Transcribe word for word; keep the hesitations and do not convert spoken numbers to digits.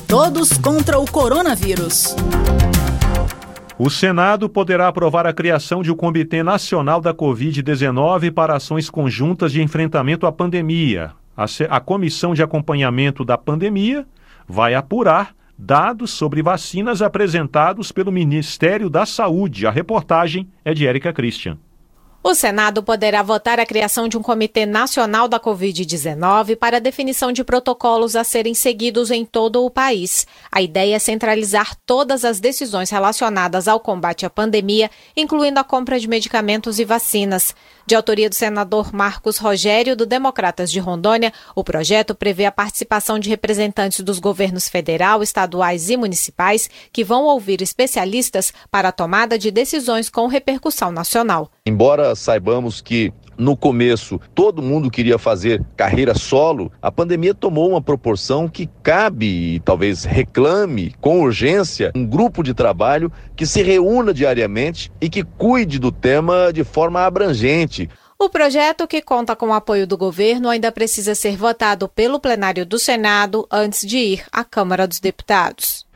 Todos contra o coronavírus. O Senado poderá aprovar a criação de um Comitê Nacional da covid dezenove para ações conjuntas de enfrentamento à pandemia. A, a Comissão de Acompanhamento da Pandemia vai apurar dados sobre vacinas apresentados pelo Ministério da Saúde. A reportagem é de Érica Christian. O Senado poderá votar a criação de um Comitê Nacional da covid dezenove para a definição de protocolos a serem seguidos em todo o país. A ideia é centralizar todas as decisões relacionadas ao combate à pandemia, incluindo a compra de medicamentos e vacinas. De autoria do senador Marcos Rogério, do Democratas de Rondônia, o projeto prevê a participação de representantes dos governos federal, estaduais e municipais, que vão ouvir especialistas para a tomada de decisões com repercussão nacional. Embora saibamos que no começo todo mundo queria fazer carreira solo, a pandemia tomou uma proporção que cabe e talvez reclame com urgência um grupo de trabalho que se reúna diariamente e que cuide do tema de forma abrangente. O projeto, que conta com o apoio do governo, ainda precisa ser votado pelo plenário do Senado antes de ir à Câmara dos Deputados.